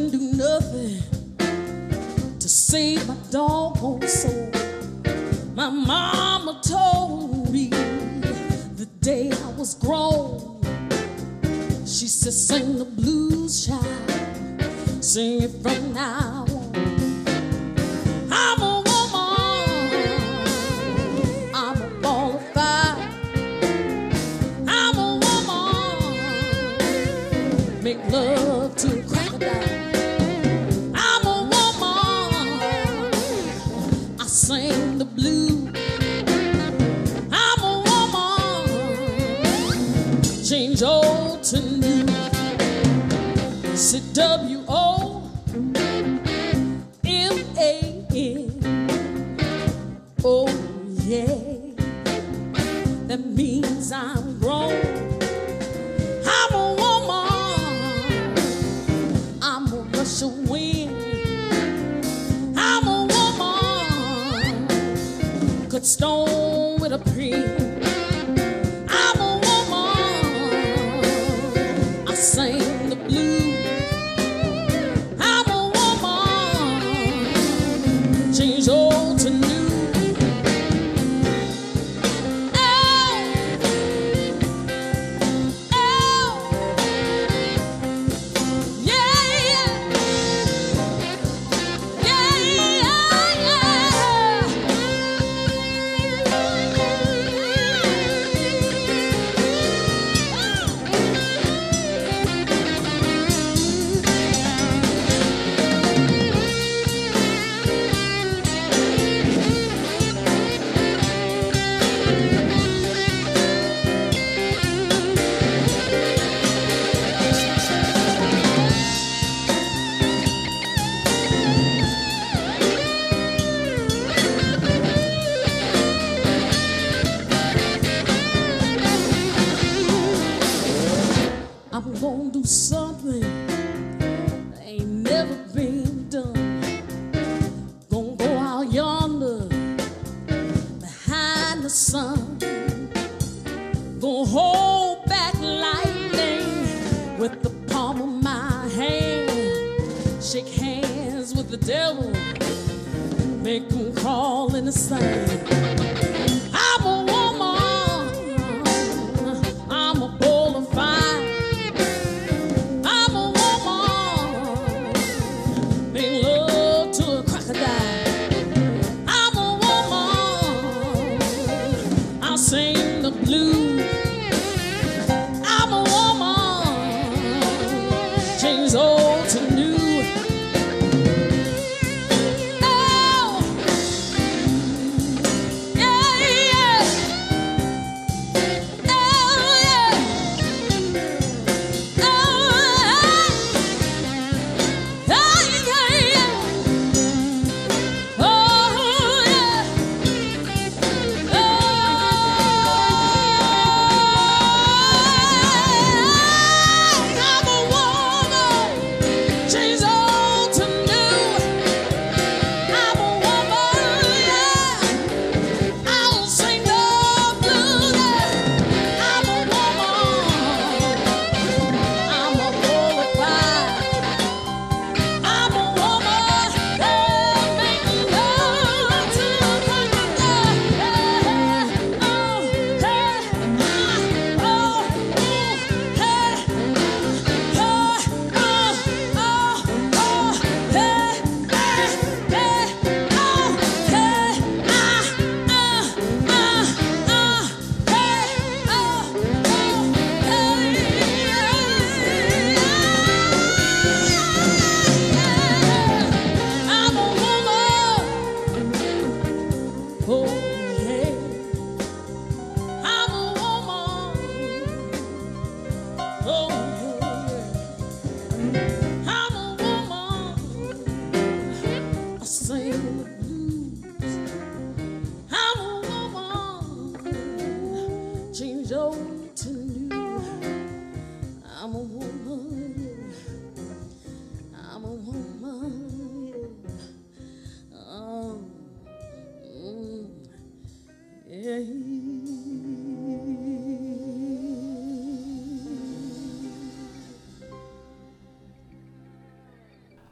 couldn't do nothing to save my doggone soul. My mama told me the day I was grown. She said, sing the blues, child, sing it from now on. I'm a woman, I'm a ball of fire. I'm a woman, make love to a crocodile. I'm a woman, I sing the blues. I'm a woman, change old to new. It's W-O-M-A-N. Oh yeah, that means I'm grown. I'm a woman, I'm a rush of wind. I'm a woman, cut stone with a pen. I'm a woman, I sing the blues. I'm a woman, change old to new. I'm gonna do something that ain't never been done. Gonna go out yonder behind the sun. Gonna hold back lightning with the palm of my hand. Shake hands with the devil, make him crawl in the sand. I'm a woman, I'm a bowl of fire. Sing the blues. I'm a woman, change old to new. Oh,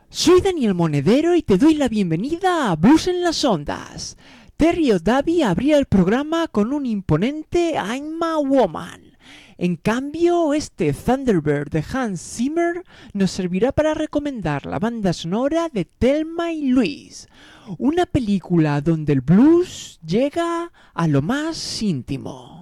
Soy Daniel Monedero y te doy la bienvenida a Blues en las Ondas. Terry O'Davi abría el programa con un imponente I'm a Woman. En cambio, este Thunderbird de Hans Zimmer nos servirá para recomendar la banda sonora de Thelma y Louise, una película donde el blues llega a lo más íntimo.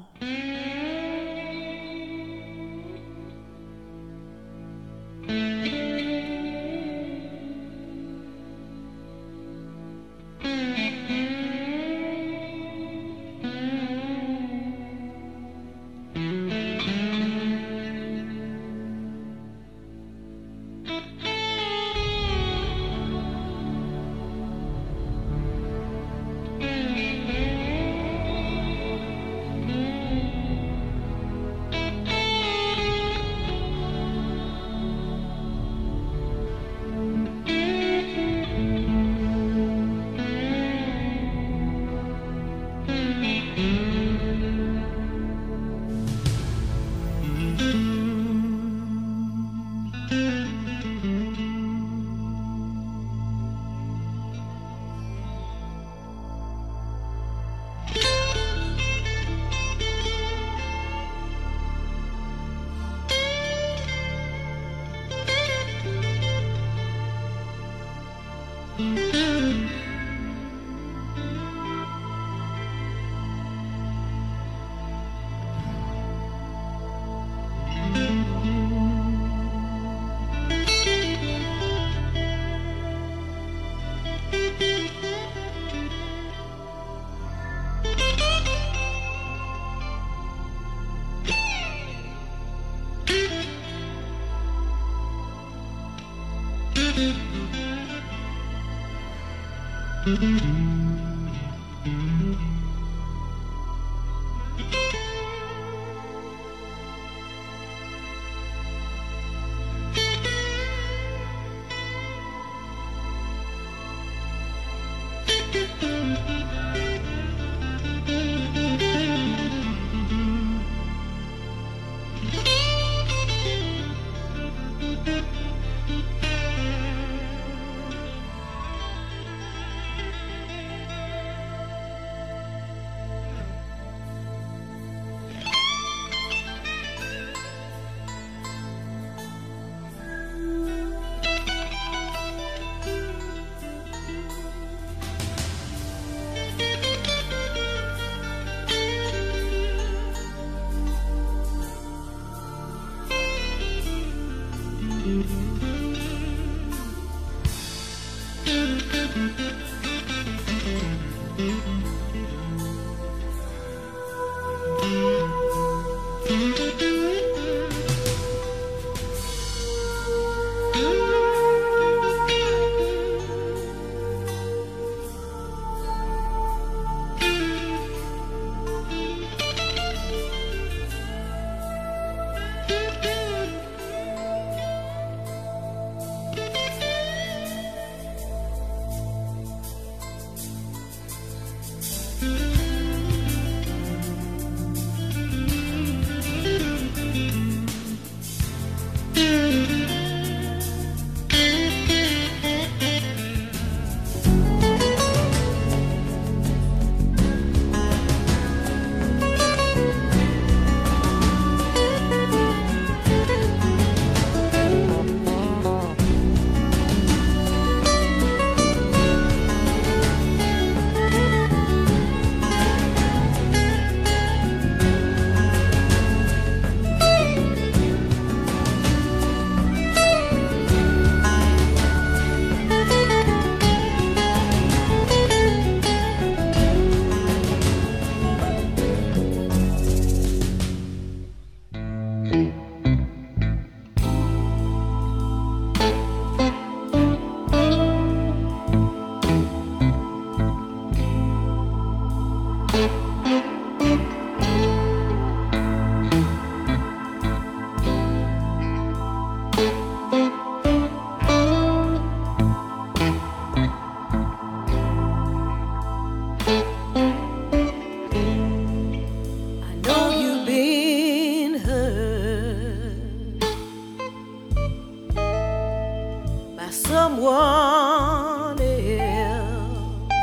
by someone else.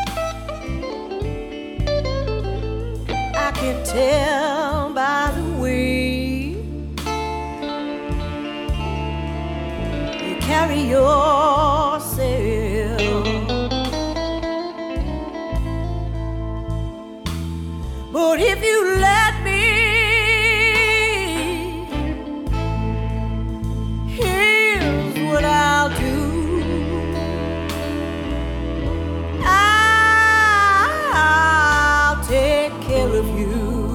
I can tell by the way you carry yourself. But if you let me, here's what I'll do. I'll take care of you.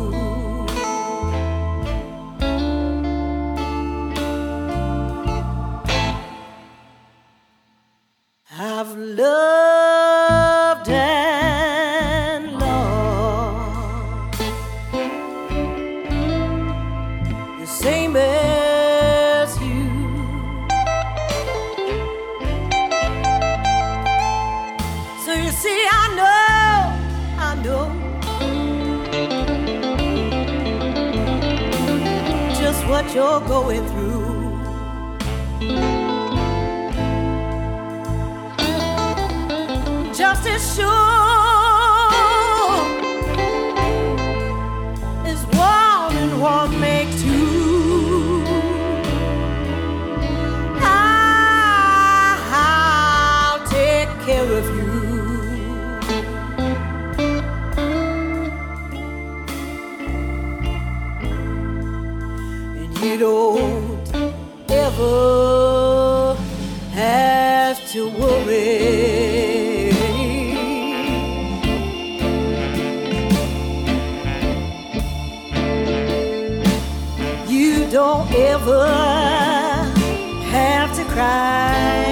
I've loved and lost the same as you. So you see, I know just what you're going through. Just as sure as one and one make two, I'll take care of you. And you don't ever have to worry. Don't ever have to cry.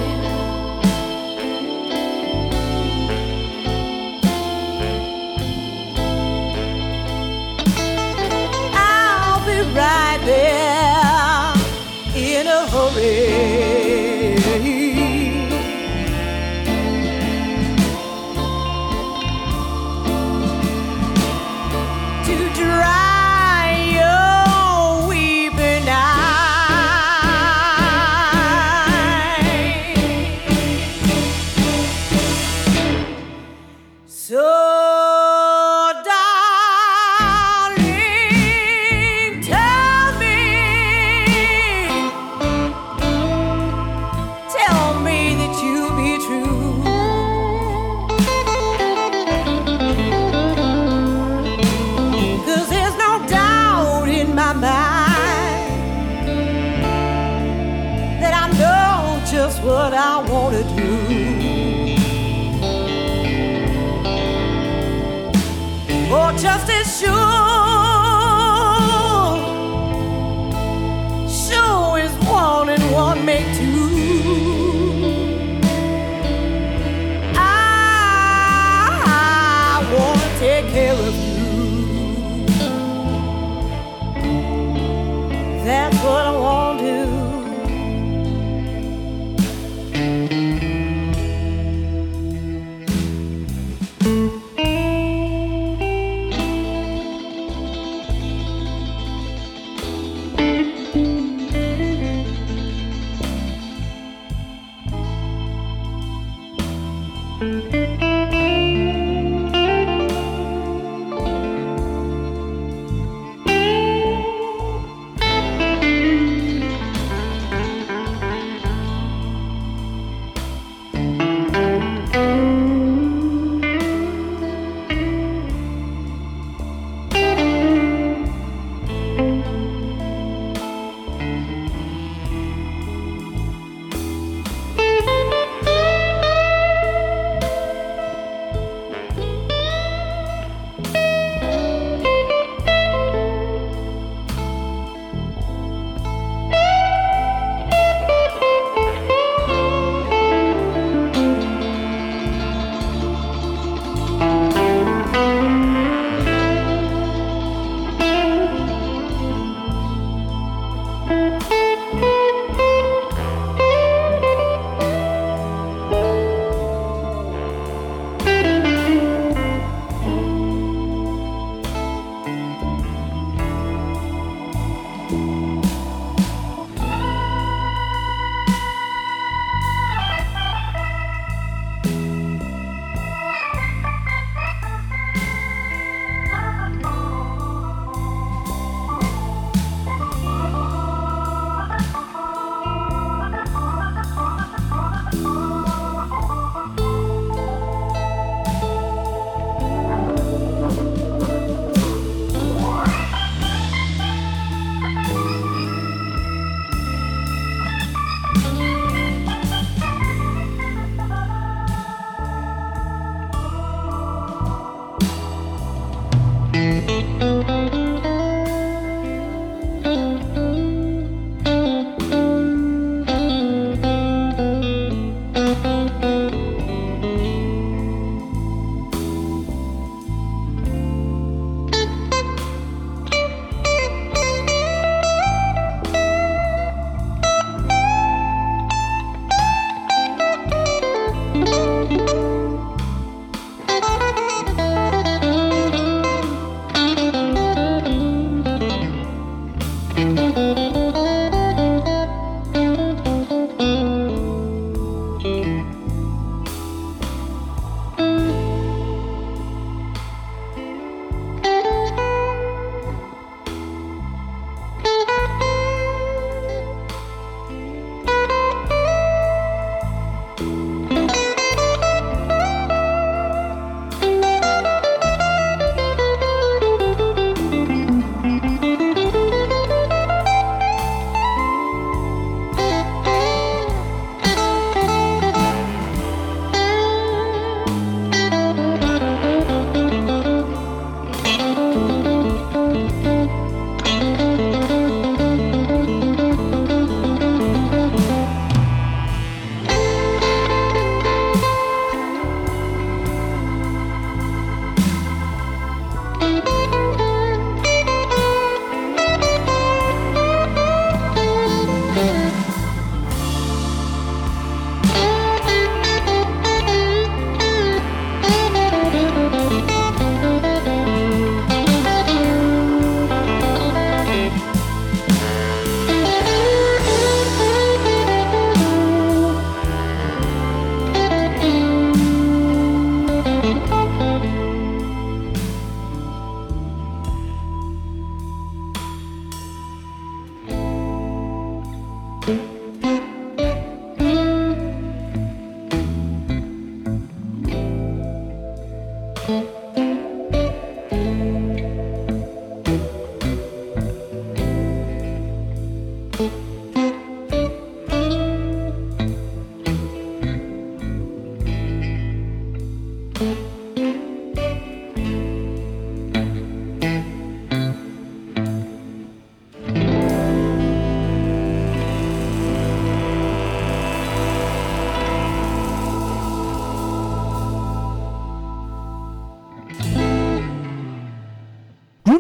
I'll be right there in a hurry to dry what I want to do. Oh, just as sure as one and one make two, I want to take care of you. That's what I want to do.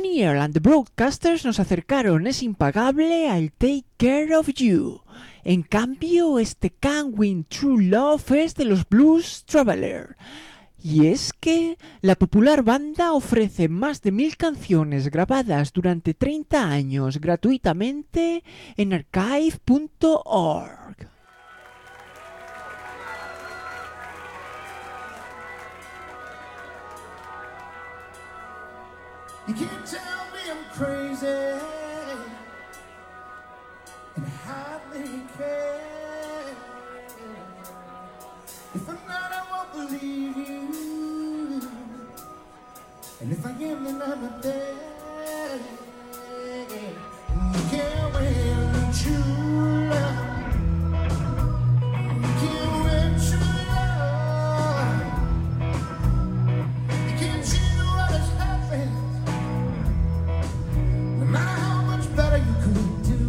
Pioneer and the Broadcasters nos acercaron, es impagable, al Take Care of You. En cambio, este Can't Win True Love es de los Blues Traveler. Y es que la popular banda ofrece más de 1000 canciones grabadas durante 30 años gratuitamente en archive.org. You can't tell me I'm crazy and hardly care. If I'm not, I won't believe you. And if I am, then I'm not there. You can't win true love. You can't win true love. You can't change what has happened. No matter how much better you could do.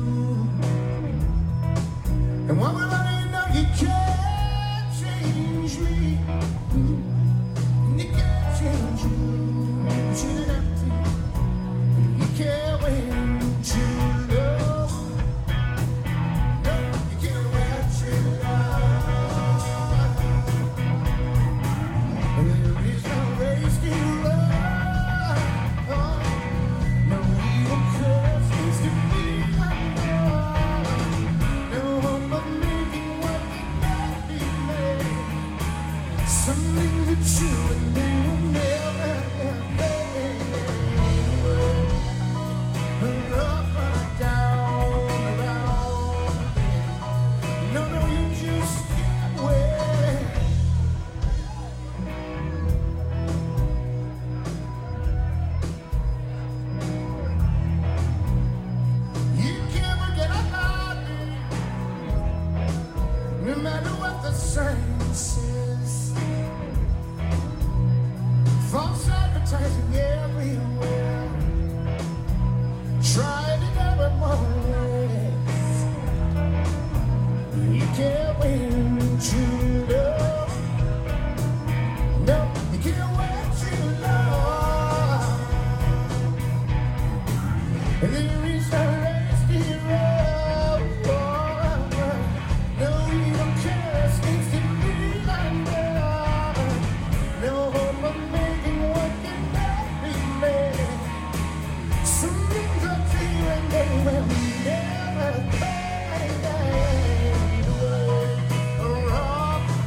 And what will I know? You can't change me. And you can't change me. You shouldn't have to. You can't win true love. No, you can't win true love. And there is no race to run. No evil curse needs to be undone. No hope of making what cannot be made. Something that you and me will never make. Up and down, around. No, you just can't wait. You can't forget about me, no matter what the sign says. False advertising everywhere. Tried it every morning. You can't win true love. No, you can't win true love. And there is no race to run. No evil curse needs to be undone. No hope of making what cannot be made. Some things are true and they will never fade away. Rock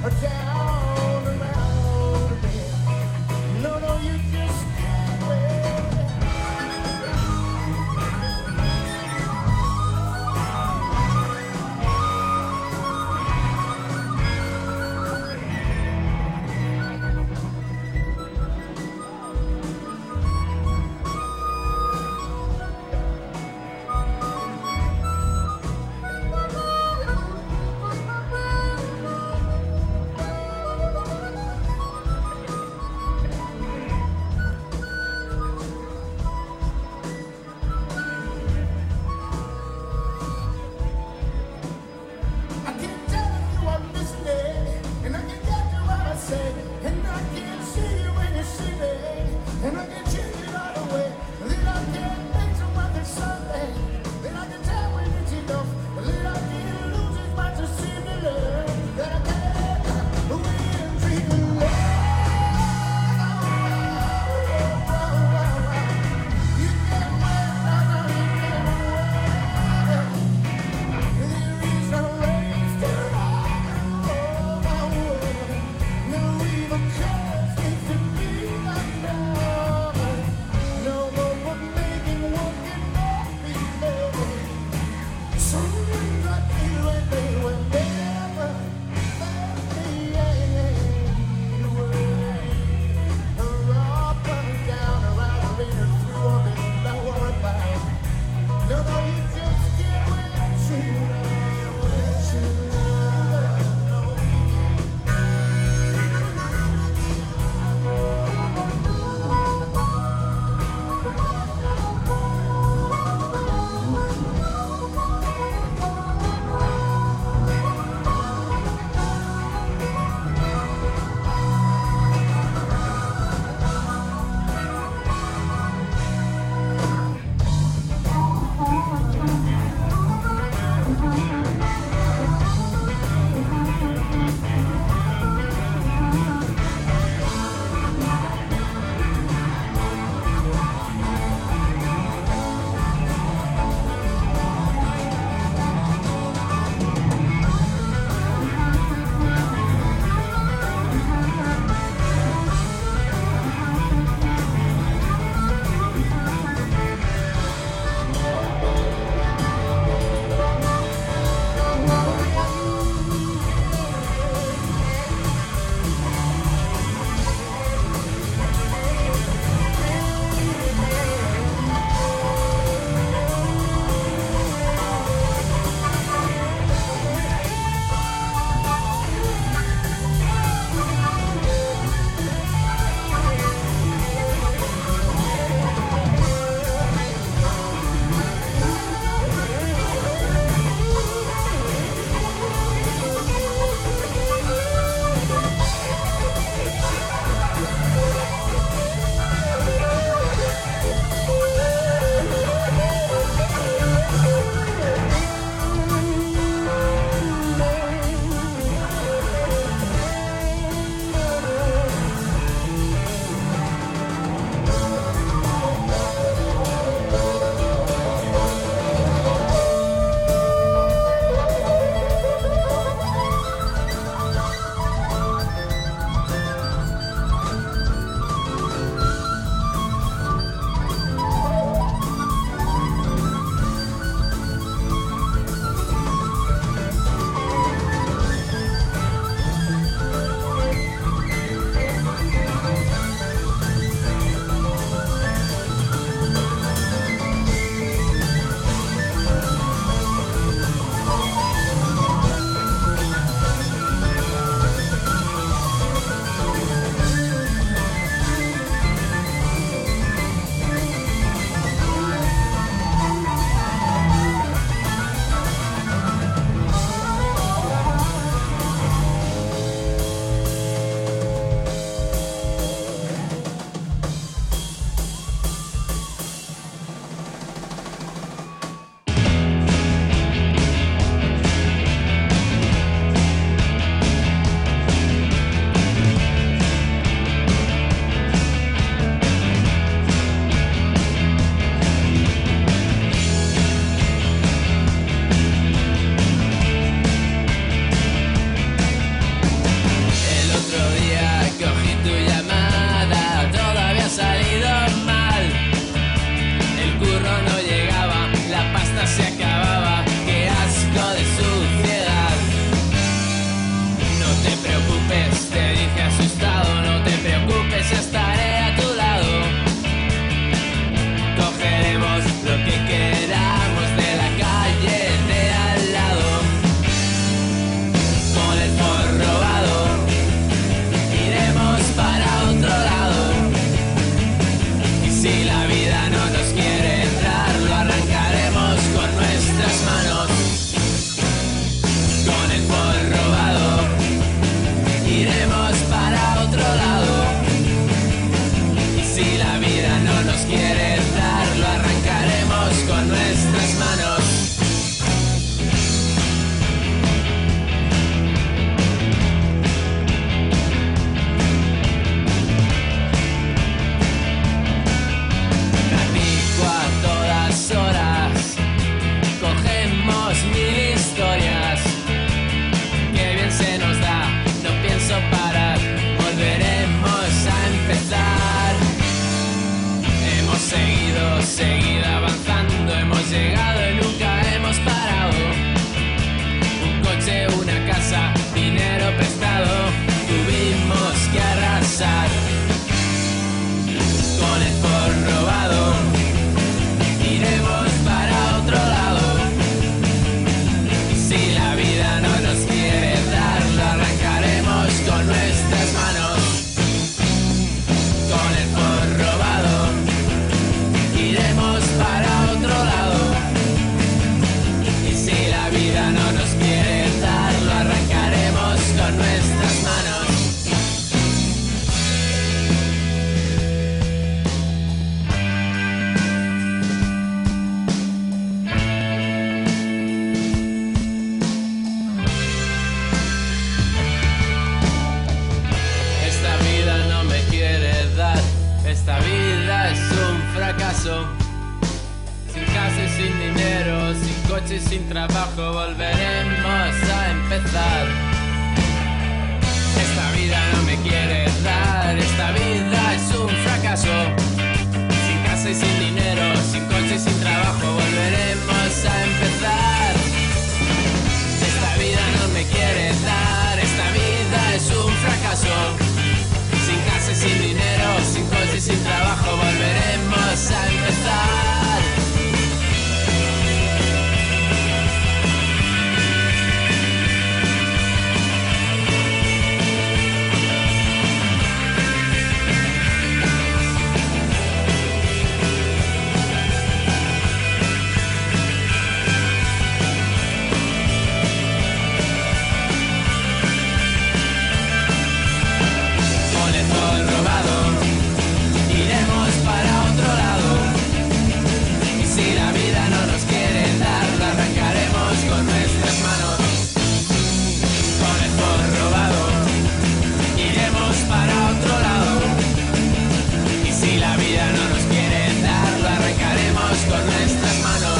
el Ford robado, iremos para otro lado. Y si la vida no nos quiere entrar, lo arrancaremos con nuestras manos. Con el Ford robado, iremos para otro lado. Y si la vida no nos quiere entrar, lo arrancaremos con nuestras manos. Platico a todas horas, cogemos 1000 historias. Qué bien se nos da, no pienso parar, volveremos a empezar. Hemos seguido avanzando, hemos llegado y nunca hemos parado. Un coche, una casa, dinero prestado, tuvimos que arrasar. Con el Ford robado, iremos para otro lado. Y si la vida no nos quiere dar, lo arrancaremos con nuestras manos. Con el Ford robado, iremos para otro lado. Y si la vida no nos quiere dar, lo arrancaremos con nuestras manos. Esta vida no me quiere dar, esta vida es un fracaso. Sin casa y sin dinero, sin coche y sin trabajo, volveremos a empezar. Esta vida no me quiere dar, esta vida es un fracaso. Sin casa y sin dinero, sin coche y sin trabajo, volveremos a empezar. Esta vida no me quiere dar, esta vida es un fracaso. Sin casa y sin dinero, sin coche y sin trabajo, volveremos a empezar. Con el Ford robado, iremos para otro lado. Y si la vida no nos quiere dar, lo arrancaremos con nuestras manos. Con el Ford robado, iremos para otro lado. Y si la vida no nos quiere dar, lo arrancaremos con nuestras manos.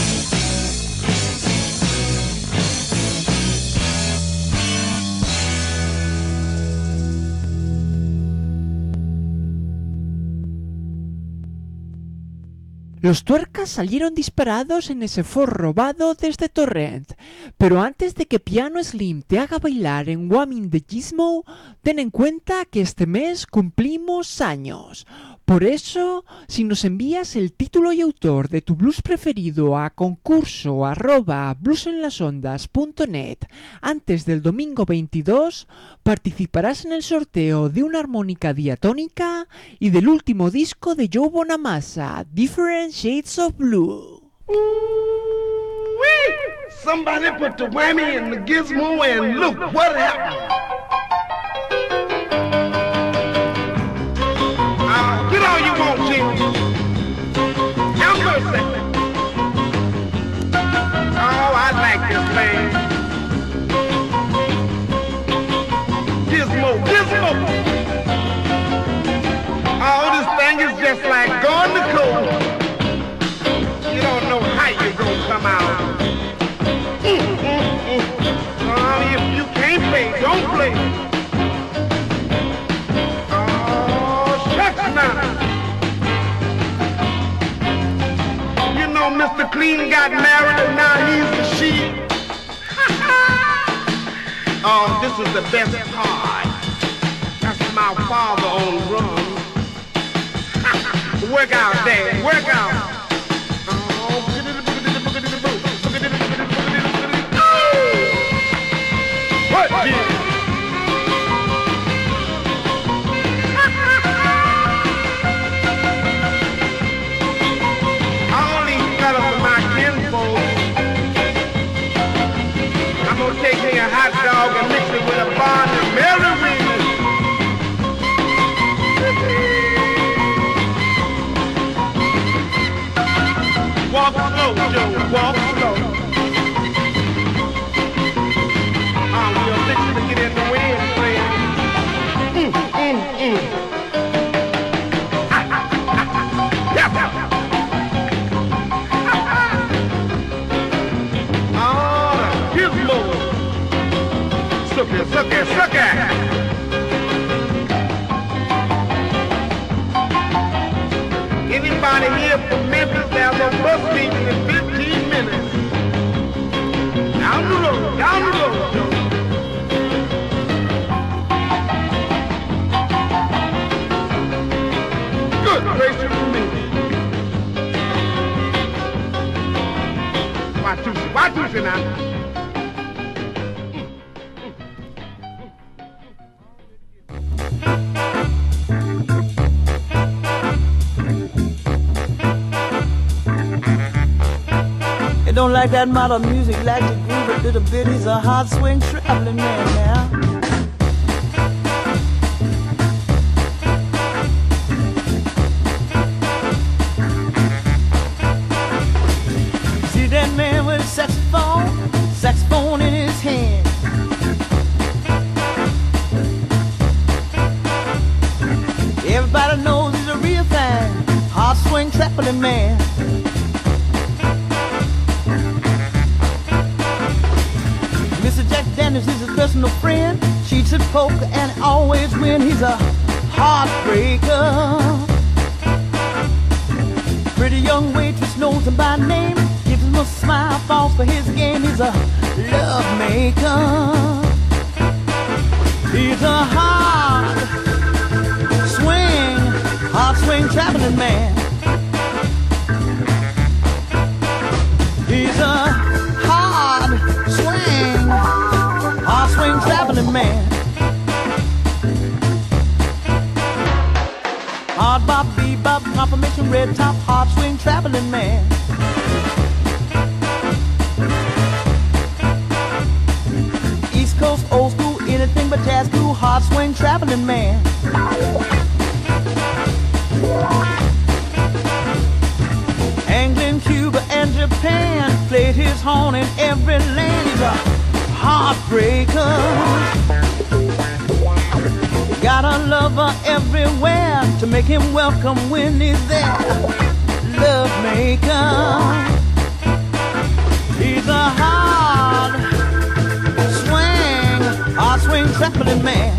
Los tuercas salieron disparados en ese Ford robado desde Torrent, pero antes de que Piano Slim te haga bailar en Whamming the Gizmo, ten en cuenta que este mes cumplimos años. Por eso, si nos envías el título y autor de tu blues preferido a concurso@bluesenlasondas.net antes del domingo 22, participarás en el sorteo de una armónica diatónica y del último disco de Joe Bonamassa, Different Shades of Blue. Whee! Somebody put the whammy in the gizmo and look what happened. Get all you want, Jim. Have mercy. Oh, I like this thing. Gizmo, gizmo. Oh, this thing is just like going to cold. You don't know how you're gonna come out. If you can't play, don't play. Oh, shucks now. You know Mr. Clean got married and now he's the sheep. Oh, this is the best part. That's my father on drums. Work out, Dad, work out. What did? All these fellas are my kinfolk. I'm gonna take me a hot dog and mix it with a bar of Mary Wings. Walk slow, Joe, walk slow. We're fixing to get in the wind, friend. Gizmo. Suck it, suck it, suck it. Anybody here from Memphis, there's a bus meeting in 15 minutes. Down the road, Joe. Good gracious to me. Why Tuesday now? Don't like that modern music, like the groove a little bit. He's a hard swing traveling man now. See that man with a saxophone in his hand. Everybody knows he's a real fan, hard swing traveling man. He's his personal friend, cheats at poker and always win. He's a heartbreaker. Pretty young waitress knows him by name, gives him a smile, falls for his game. He's a love maker. He's a hard swing traveling man. He's a hard swing traveling man. Hard bop, bebop, confirmation, red top, hard swing traveling man. East Coast, old school, anything but jazz cool, hard swing traveling man. England, Cuba, and Japan played his horn in every land. He's a heartbreaker. Got a lover everywhere to make him welcome when he's there. Love maker. He's a hard swing traveling man.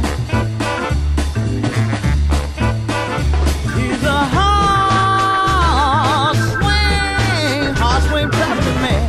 He's a hard swing traveling man.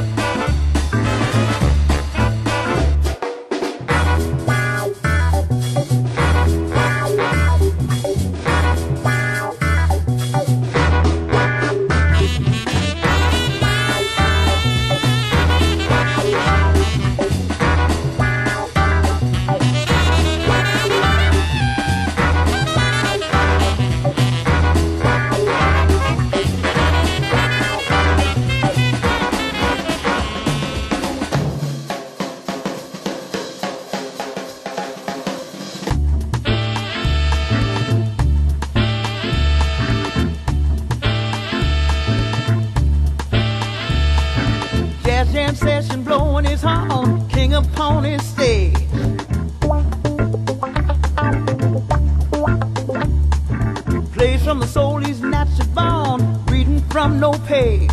Session blowing his horn, king upon his stage. Plays from the soul he's naturally born, reading from no page.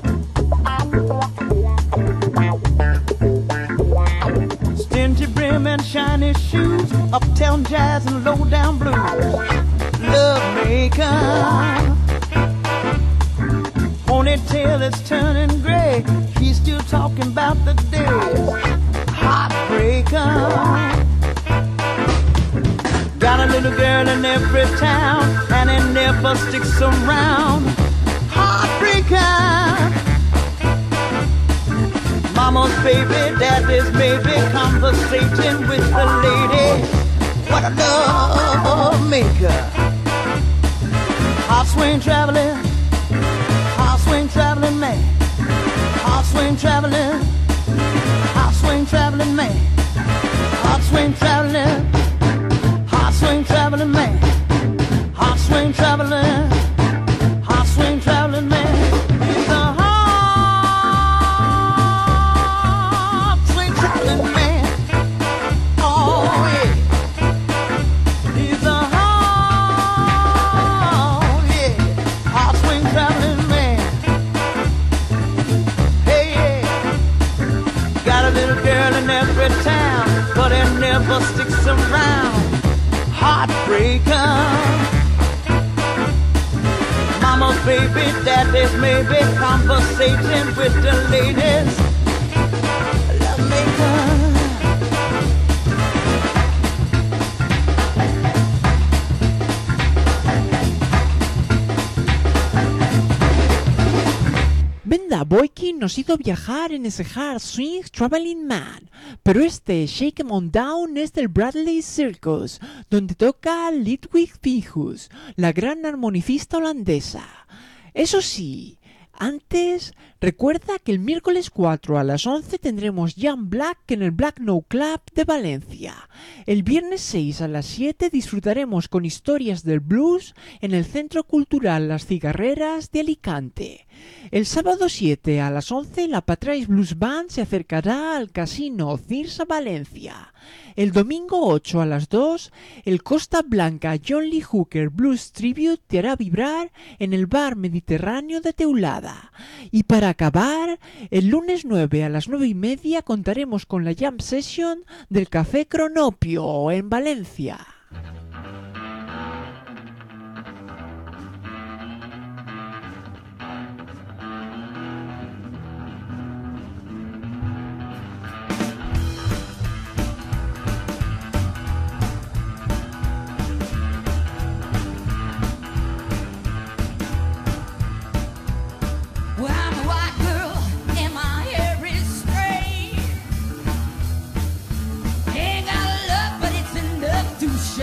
Stingy brim and shiny shoes, uptown jazz and low down blues. Love maker. Ponytail is turning gray, he's still talking about the days. Heartbreaker. Got a little girl in every town, and it never sticks around. Heartbreaker. Mama's baby, daddy's maybe conversating with the lady. What a love maker. Hot swing traveling man. Hot swing traveling man. Hot swing traveling man. Hot swing traveling man. He's a hot swing traveling man. Oh yeah. He's a hot swing traveling man. Hey yeah. Got a little girl in every town, but it never sticks around. Heartbreaker. Mama's baby, daddy's maybe conversating with the ladies. Love maker. Benda Boykin nos hizo viajar en ese Hard Swing Traveling Man, pero este Shake 'Em On Down es del Bradley Circus, donde toca Ludwig Vinhus, la gran armonicista holandesa. Eso sí, antes, recuerda que el miércoles 4 a las 11 tendremos Jan Black en el Black No Club de Valencia. El viernes 6 a las 7 disfrutaremos con historias del blues en el Centro Cultural Las Cigarreras de Alicante. El sábado 7 a las 11 la Patrais Blues Band se acercará al Casino Cirsa Valencia. El domingo 8 a las 2 el Costa Blanca John Lee Hooker Blues Tribute te hará vibrar en el Bar Mediterráneo de Teulada. Y para acabar, el lunes 9 a las 9:30 contaremos con la Jam Session del Café Cronopio en Valencia. Well, I'm a white girl and my hair is straight. Ain't got a lot, but it's enough to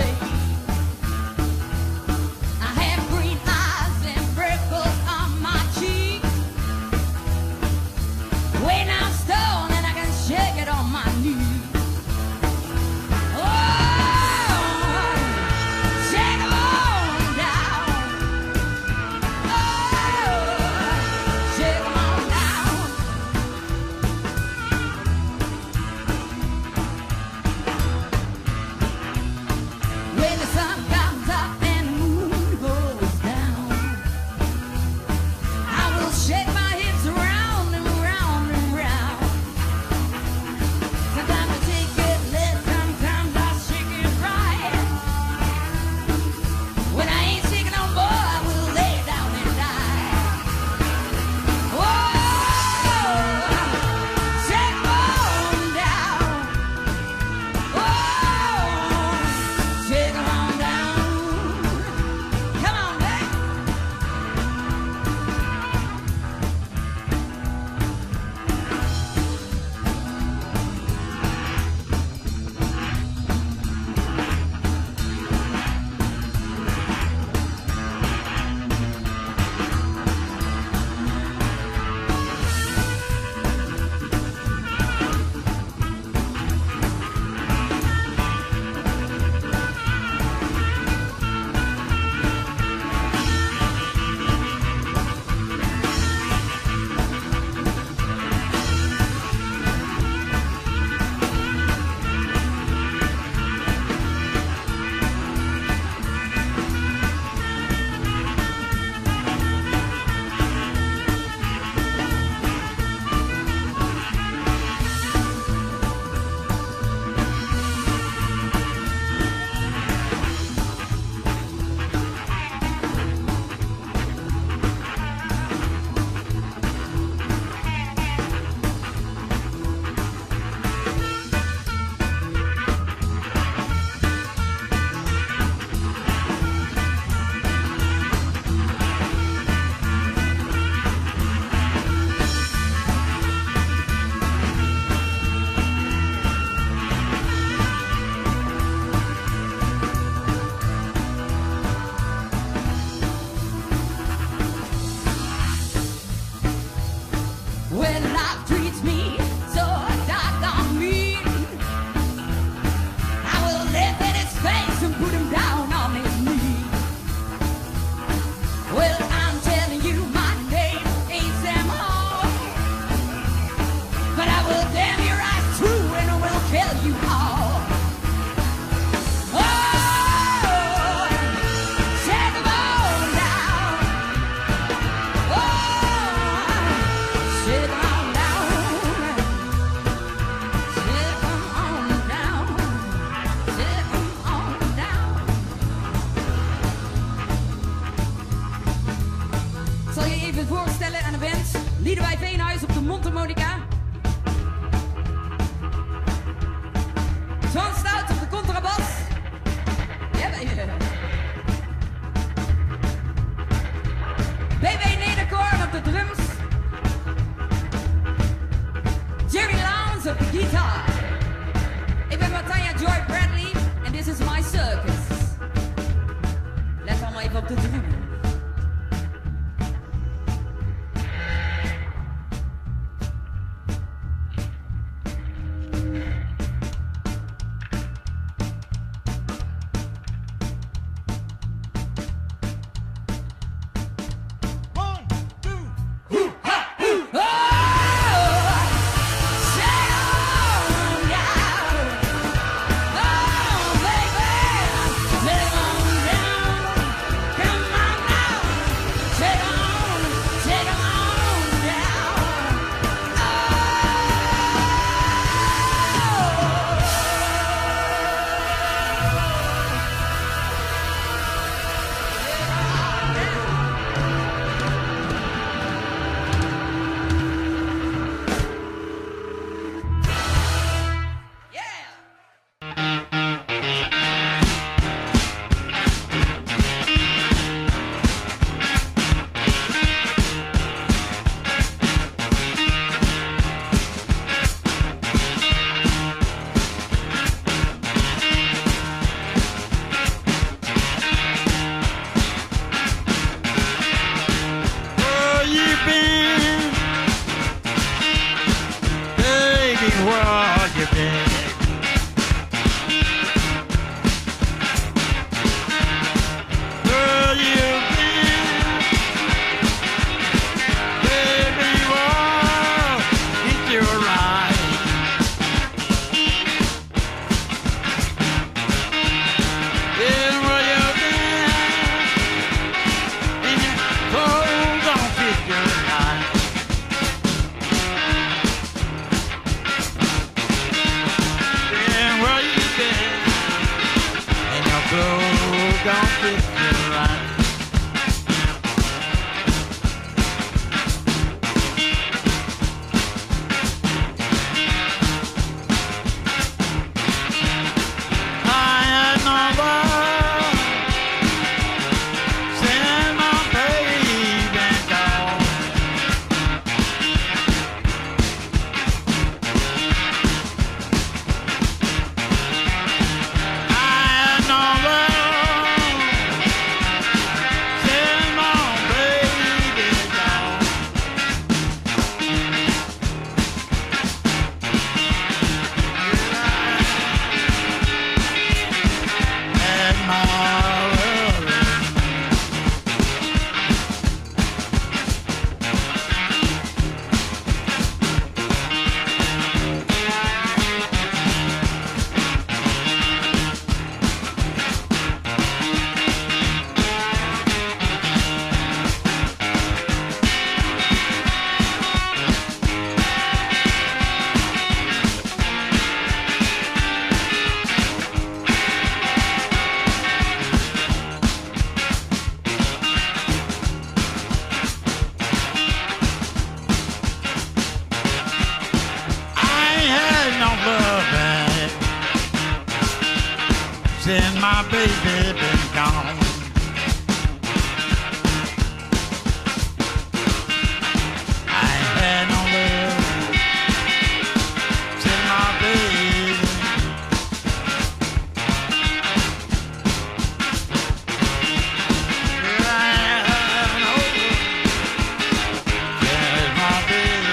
John Stout op de contrabas. Ja, baby. BB Nederkoorn op de drums. Jerry Lowndes op de gitaar. Ik ben Matanja Joy Bradley en this is my circus. Let allemaal even op de drums. since my baby been gone. I ain't had no love since my baby. I ain't had no love since my baby.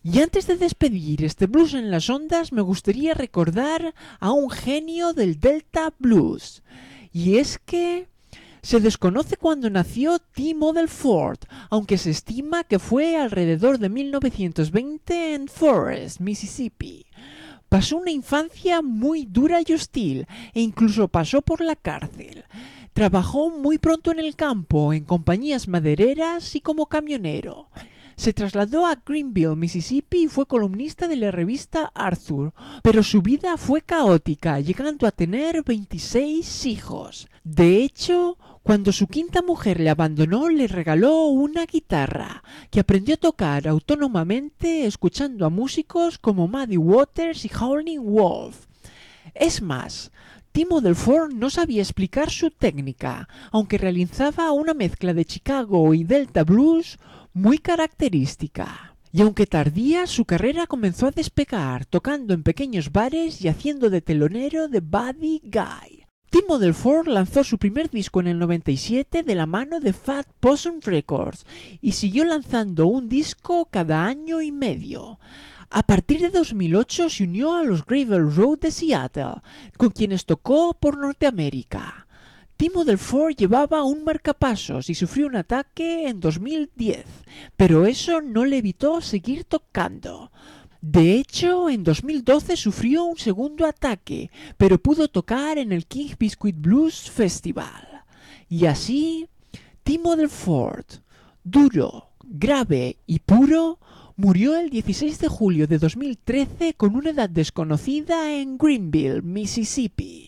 Y antes de despedir este blues en las ondas, me gustaría recordar a un genio del Delta Blues. Y es que se desconoce cuándo nació T. Model Ford, aunque se estima que fue alrededor de 1920 en Forest, Mississippi. Pasó una infancia muy dura y hostil, e incluso pasó por la cárcel. Trabajó muy pronto en el campo, en compañías madereras y como camionero. Se trasladó a Greenville, Mississippi y fue columnista de la revista Arthur, pero su vida fue caótica, llegando a tener 26 hijos. De hecho, cuando su quinta mujer le abandonó, le regaló una guitarra, que aprendió a tocar autónomamente escuchando a músicos como Muddy Waters y Howlin' Wolf. Es más, T. Model Ford no sabía explicar su técnica, aunque realizaba una mezcla de Chicago y Delta Blues muy característica. Y aunque tardía, su carrera comenzó a despegar, tocando en pequeños bares y haciendo de telonero de Buddy Guy. T. Model Ford lanzó su primer disco en el 97 de la mano de Fat Possum Records y siguió lanzando un disco cada año y medio. A partir de 2008 se unió a los Gravel Road de Seattle, con quienes tocó por Norteamérica. T. Model Ford llevaba un marcapasos y sufrió un ataque en 2010, pero eso no le evitó seguir tocando. De hecho, en 2012 sufrió un segundo ataque, pero pudo tocar en el King Biscuit Blues Festival. Y así, T. Model Ford, duro, grave y puro, murió el 16 de julio de 2013 con una edad desconocida en Greenville, Mississippi.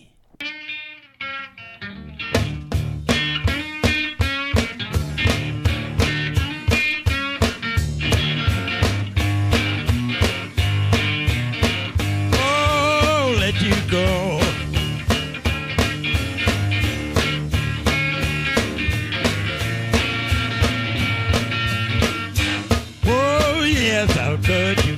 Oh, let you go. Oh, yes, how could you?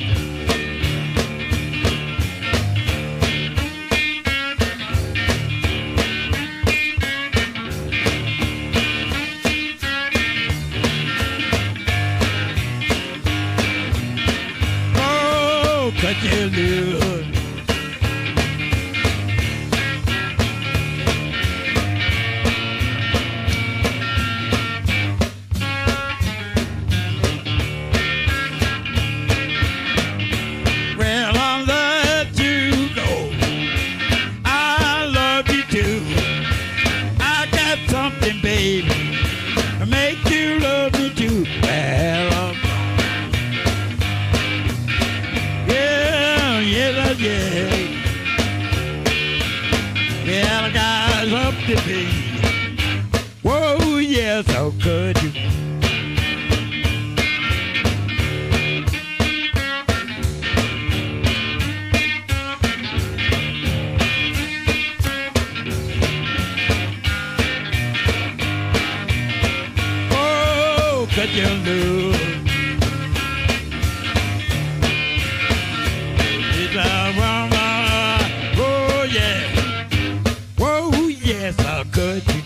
Oh, could you do? Well, I'll let you go. I love you too. I got something, baby, to make you love me too. Well, yeah. Yeah, I got something, baby. Whoa, yes, how could you? Oh, could you lose? It's a woman. Oh, yeah. Whoa, yes, how could you?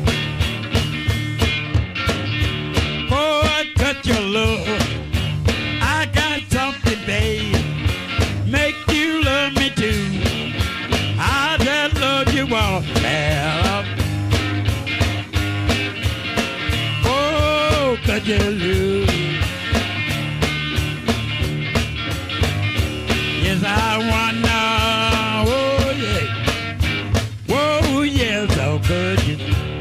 Oh, I cut your love. I got something, babe. Make you love me too. I just love you all. Well, oh, could you lose? Yes, I wanna. Oh, yeah. Whoa, yes, how could you?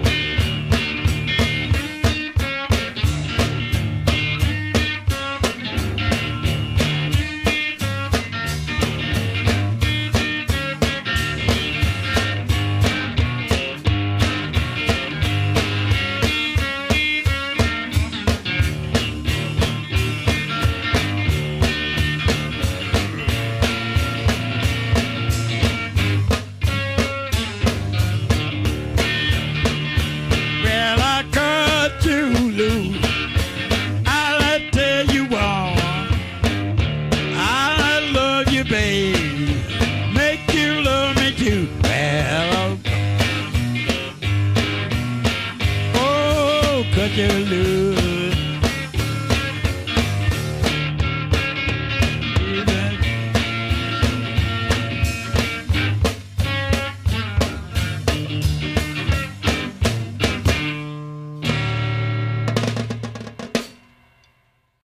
Well, I cut you loose. I'll tell you all. I love you, babe. Make you love me too. Well, oh, cut you loose.